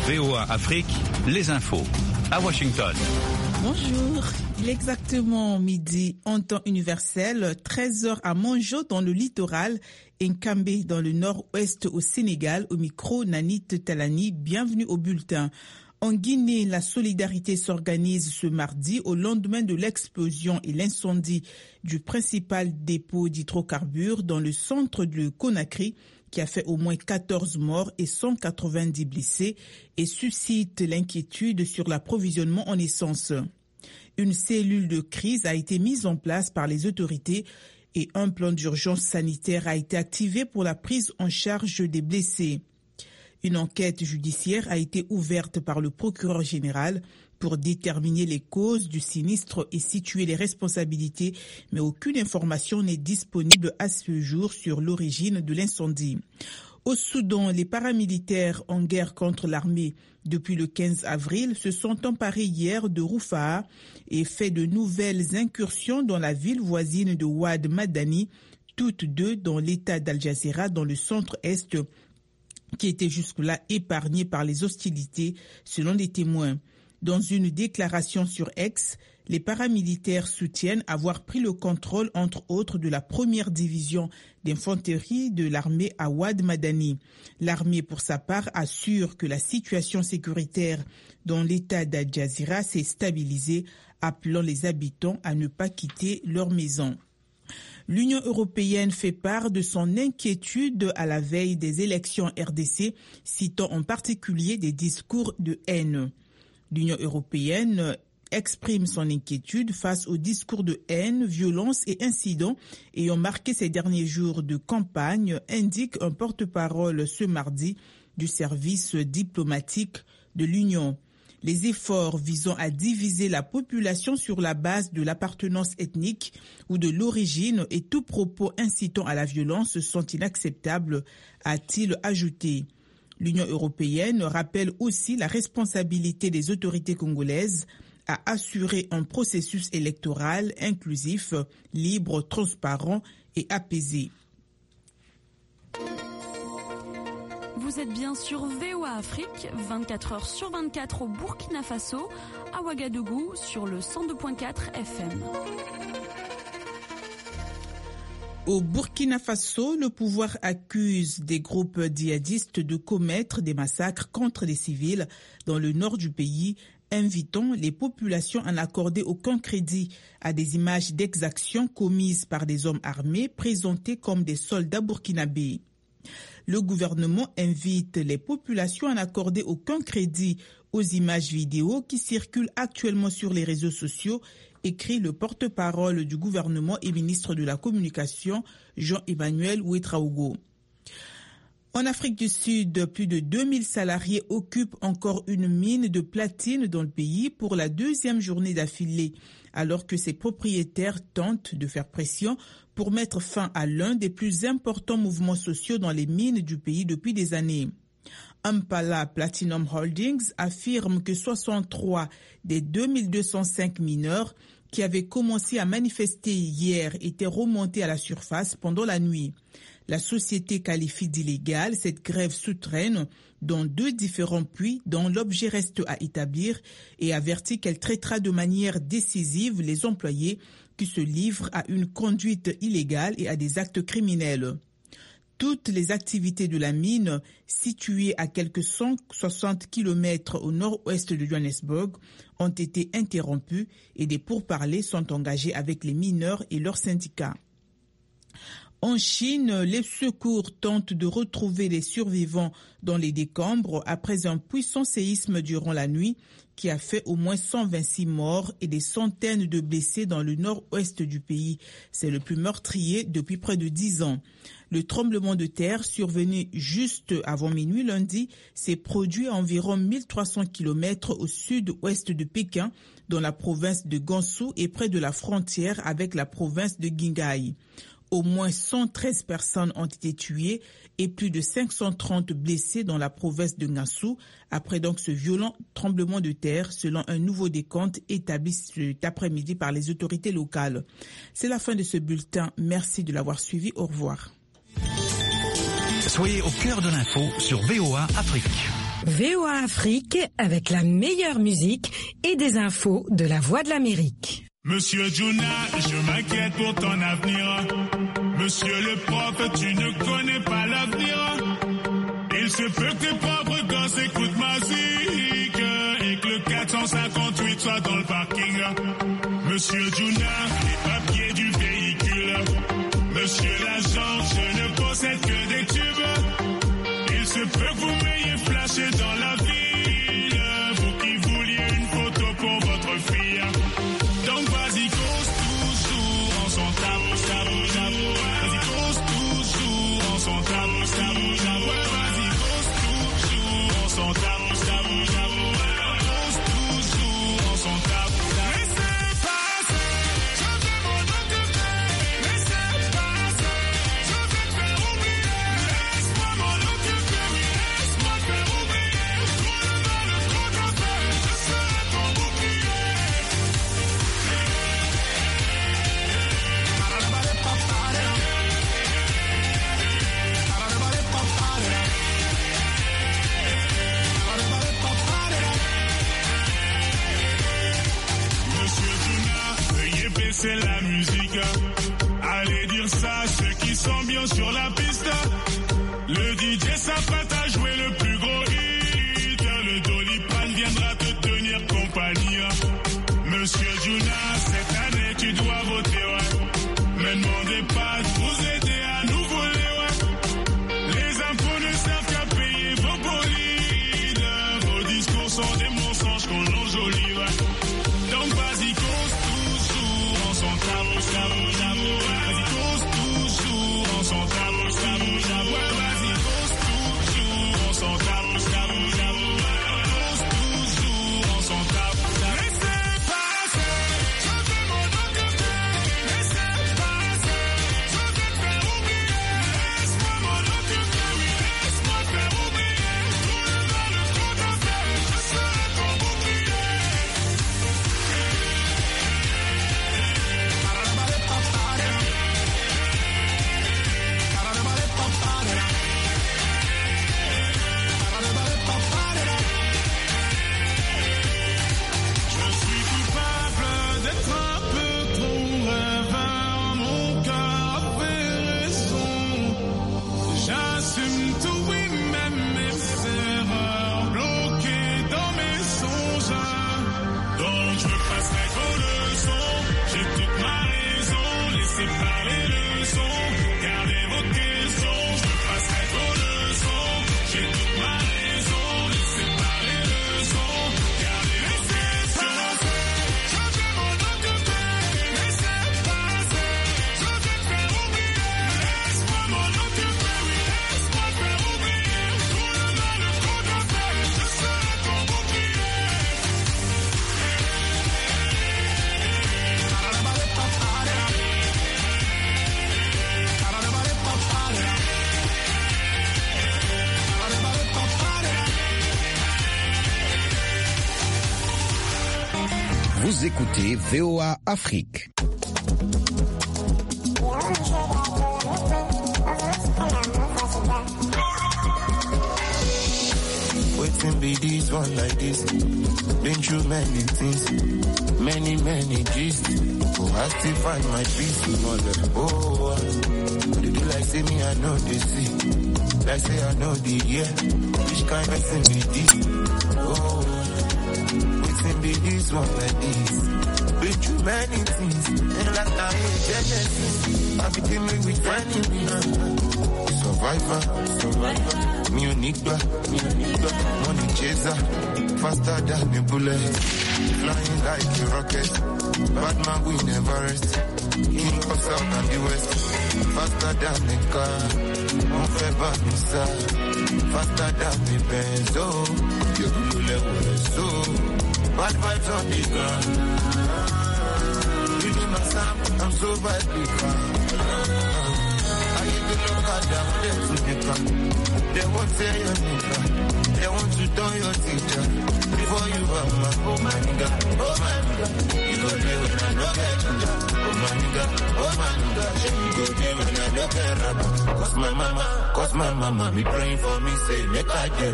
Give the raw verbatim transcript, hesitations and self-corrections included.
V O A Afrique, les infos. À Washington. Bonjour, il est exactement midi en temps universel, treize heures à Monjo dans le littoral et Nkambe dans le nord-ouest au Sénégal. Au micro, Nanit Talani, bienvenue au bulletin. En Guinée, la solidarité s'organise ce mardi au lendemain de l'explosion et l'incendie du principal dépôt d'hydrocarbures dans le centre de Conakry, qui a fait au moins quatorze morts et cent quatre-vingt-dix blessés et suscite l'inquiétude sur l'approvisionnement en essence. Une cellule de crise a été mise en place par les autorités et un plan d'urgence sanitaire a été activé pour la prise en charge des blessés. Une enquête judiciaire a été ouverte par le procureur général pour déterminer les causes du sinistre et situer les responsabilités, mais aucune information n'est disponible à ce jour sur l'origine de l'incendie. Au Soudan, les paramilitaires en guerre contre l'armée depuis le quinze avril se sont emparés hier de Roufaha et fait de nouvelles incursions dans la ville voisine de Ouad Madani, toutes deux dans l'état d'Al-Jazira dans le centre-est, qui était jusque-là épargné par les hostilités, selon des témoins. Dans une déclaration sur X, les paramilitaires soutiennent avoir pris le contrôle, entre autres, de la première division d'infanterie de l'armée à Ouad Madani. L'armée, pour sa part, assure que la situation sécuritaire dans l'état d'Al-Jazira s'est stabilisée, appelant les habitants à ne pas quitter leur maison. L'Union européenne fait part de son inquiétude à la veille des élections R D C, citant en particulier des discours de haine. L'Union européenne exprime son inquiétude face aux discours de haine, violence et incidents ayant marqué ces derniers jours de campagne, indique un porte-parole ce mardi du service diplomatique de l'Union. Les efforts visant à diviser la population sur la base de l'appartenance ethnique ou de l'origine et tout propos incitant à la violence sont inacceptables, a-t-il ajouté. L'Union européenne rappelle aussi la responsabilité des autorités congolaises à assurer un processus électoral inclusif, libre, transparent et apaisé. Vous êtes bien sur V O A Afrique, vingt-quatre heures sur vingt-quatre au Burkina Faso, à Ouagadougou sur le cent deux virgule quatre F M. Au Burkina Faso, le pouvoir accuse des groupes djihadistes de commettre des massacres contre les civils dans le nord du pays, invitant les populations à n'accorder aucun crédit à des images d'exactions commises par des hommes armés présentés comme des soldats burkinabés. Le gouvernement invite les populations à n'accorder aucun crédit aux images vidéo qui circulent actuellement sur les réseaux sociaux, écrit le porte-parole du gouvernement et ministre de la Communication, Jean-Emmanuel Ouedraogo. En Afrique du Sud, plus de deux mille salariés occupent encore une mine de platine dans le pays pour la deuxième journée d'affilée, alors que ses propriétaires tentent de faire pression pour mettre fin à l'un des plus importants mouvements sociaux dans les mines du pays depuis des années. Impala Platinum Holdings affirme que soixante-trois des deux mille deux cent cinq mineurs qui avaient commencé à manifester hier étaient remontés à la surface pendant la nuit. La société qualifie d'illégale cette grève souterraine dans deux différents puits dont l'objet reste à établir et avertit qu'elle traitera de manière décisive les employés qui se livrent à une conduite illégale et à des actes criminels. Toutes les activités de la mine, située à quelques cent soixante kilomètres au nord-ouest de Johannesburg, ont été interrompues et des pourparlers sont engagés avec les mineurs et leurs syndicats. En Chine, les secours tentent de retrouver les survivants dans les décombres après un puissant séisme durant la nuit qui a fait au moins cent vingt-six morts et des centaines de blessés dans le nord-ouest du pays. C'est le plus meurtrier depuis près de dix ans. Le tremblement de terre survenu juste avant minuit lundi s'est produit à environ mille trois cents kilomètres au sud-ouest de Pékin, dans la province de Gansu et près de la frontière avec la province de Qinghai. Au moins cent treize personnes ont été tuées et plus de cinq cent trente blessés dans la province de Gansu après donc ce violent tremblement de terre, selon un nouveau décompte établi cet après-midi par les autorités locales. C'est la fin de ce bulletin. Merci de l'avoir suivi. Au revoir. Soyez au cœur de l'info sur V O A Afrique. V O A Afrique avec la meilleure musique et des infos de la Voix de l'Amérique. Monsieur Juna, je m'inquiète pour ton avenir. Monsieur le prof, tu ne connais pas l'avenir. Il se peut que tes propres gosses écoutent ma musique et que le quatre cent cinquante-huit soit dans le parking. Monsieur Juna, les papiers du véhicule. Monsieur l'agent, je ne possède que des tubes. Il se peut que vous m'ayez flashé dans la ville, vous qui vouliez une photo pour votre fille. Donc vas-y, cause toujours en son tabou, tabou, tabou. Vas-y, cause toujours en son tabou, tabou, tabou. Vas-y, cause toujours en son tabou, tabou, tabou. Cause toujours en son tabou. Laissez passer, je vais m'en occuper. Laissez passer, je vais te faire oublier. Laisse-moi m'en occuper, oui, laisse-moi te faire oublier. Tout le mal, trop de peine, je serai ton bouclier. Monsieur Juna, veuillez baisser la musique. Allez dire ça à ceux qui sont bien sur la piste. Le D J s'apprête à jouer le plus gros hit. Le Doliprane viendra te tenir compagnie. Monsieur Juna, cette année tu dois voter, ouais. Me demandez pas de vous aider à nous voler, ouais. Les impôts ne servent qu'à payer vos bolides. Vos discours sont des mensonges qu'on enjolive. Donc vas-y, cause toujours en son tabou, tabou, tabou. Vas-y, cause toujours en son tabou, tabou, tabou. Vas-y, cause toujours en son tabou, tabou, tabou. Cause toujours en son tabou, tabou. Laissez passer, je vais m'en occuper. Laissez passer, je vais te faire oublier. Laisse-moi m'en occuper, oui, laisse-moi te faire oublier. Tout le mal, trop de peine, je serai ton bouclier. Je suis coupable d'être un peu trop rêveur, mon cœur avait raison. J'assume tout, oui, même mes erreurs, bloquées dans mes songes. Donc je me passerai vos leçons, j'ai toute ma raison, laissez parler le son, gardez vos questions. Je me passerai vos leçons, j'ai toute ma raison, laissez parler le son, gardez vos questions. Je vais m'en occuper, laissez passer, je vais te faire oublier. Laisse-moi m'en occuper, oui, laisse-moi te faire oublier. Tout le mal, trop de peine, je serai ton bouclier. Vous écoutez V O A Afrique. Waiting be this one like this. Been through many things, many, many G's. Oh, I still find my peace. Oh, they do like say me, I know they see. Like say I know the year. Which kind of thing be this? Oh, waiting be this one like this. Been through many things, and like I hate Genesis. I be dealing with enemies. Survivor, survivor. Me nigga, me nigga. Money chaser, faster than a bullet. Flying like a rocket. Bad man we never rest. King of South and the West. Faster than a car. On fait pas nous ça. Faster than a Benz. Oh, you do level so. Bad vibes on the ground. Reading my sound, I'm so badly calm. I hit the local down there to the car. They won't say your nigga. They want to turn your teacher. Before you have my, oh my nigga, oh my nigga. You go there when I don't get ginger. Oh my nigga, oh my nigga. You go there when I don't get rubber. Cause my mama, cause my mama, me praying for me, say make I get